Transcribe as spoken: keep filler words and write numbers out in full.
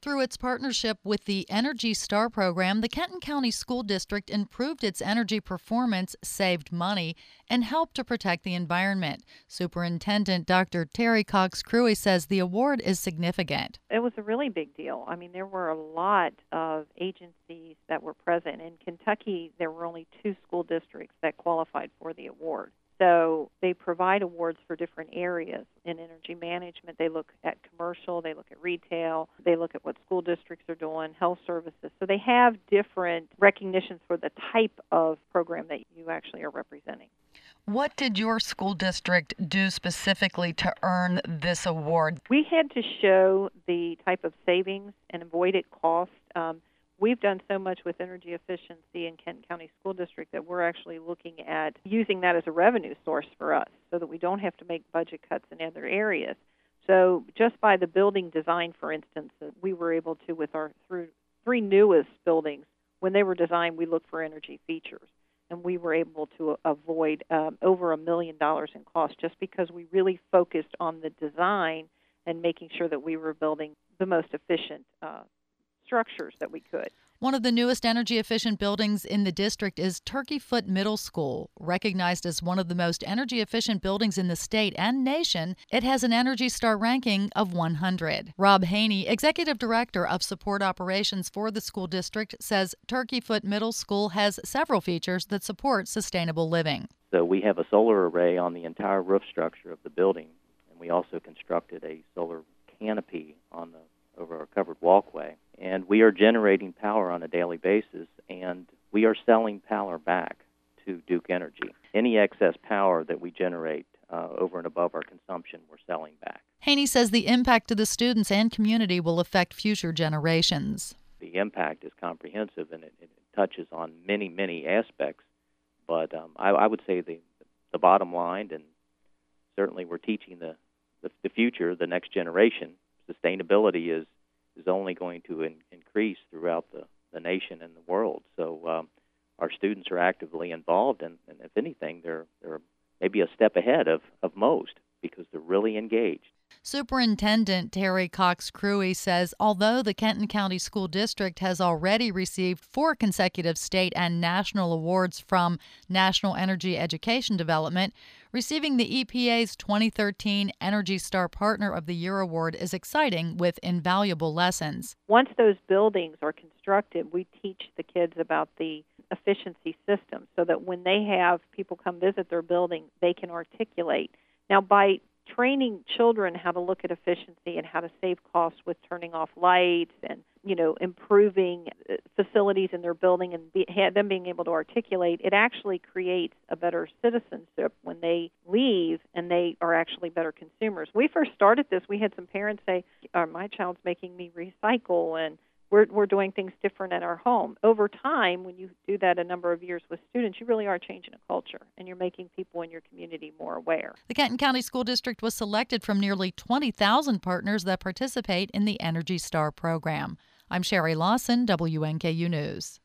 Through its partnership with the Energy Star program, the Kenton County School District improved its energy performance, saved money, and helped to protect the environment. Superintendent Doctor Terry Cox-Cruey says the award is significant. It was a really big deal. I mean, there were a lot of agencies that were present. In Kentucky, there were only two school districts that qualified for the award. So they provide awards for different areas. In energy management, they look at commercial, they look at retail, they look at what school districts are doing, health services. So they have different recognitions for the type of program that you actually are representing. What did your school district do specifically to earn this award? We had to show the type of savings and avoided cost. Um, We've done so much with energy efficiency in Kenton County School District that we're actually looking at using that as a revenue source for us so that we don't have to make budget cuts in other areas. So just by the building design, for instance, we were able to, with our three newest buildings, when they were designed, we looked for energy features. And we were able to avoid um, over a million dollars in cost just because we really focused on the design and making sure that we were building the most efficient uh, structures that we could. One of the newest energy-efficient buildings in the district is Turkey Foot Middle School. Recognized as one of the most energy-efficient buildings in the state and nation, it has an Energy Star ranking of one hundred. Rob Haney, Executive Director of Support Operations for the school district, says Turkey Foot Middle School has several features that support sustainable living. So we have a solar array on the entire roof structure of the building, and we also constructed a solar canopy on the over a covered walkway. And we are generating power on a daily basis, and we are selling power back to Duke Energy. Any excess power that we generate uh, over and above our consumption, we're selling back. Haney says the impact to the students and community will affect future generations. The impact is comprehensive, and it, it touches on many, many aspects. But um, I, I would say the, the bottom line, and certainly we're teaching the, the, the future, the next generation, sustainability is is only going to in, increase throughout the, the nation and the world. So um, our students are actively involved, and, and if anything, they're they're maybe a step ahead of, of most because they're really engaged. Superintendent Terry Cox-Cruey says although the Kenton County School District has already received four consecutive state and national awards from National Energy Education Development, receiving the E P A's twenty thirteen Energy Star Partner of the Year award is exciting with invaluable lessons. Once those buildings are constructed, we teach the kids about the efficiency system so that when they have people come visit their building, they can articulate. Now, by training children how to look at efficiency and how to save costs with turning off lights and, you know, improving facilities in their building and be, them being able to articulate, it actually creates a better citizenship when they leave and they are actually better consumers. When we first started this, we had some parents say, oh, my child's making me recycle and We're, we're doing things different at our home. Over time, when you do that a number of years with students, you really are changing a culture, and you're making people in your community more aware. The Kenton County School District was selected from nearly twenty thousand partners that participate in the Energy Star program. I'm Sherry Lawson, W N K U News.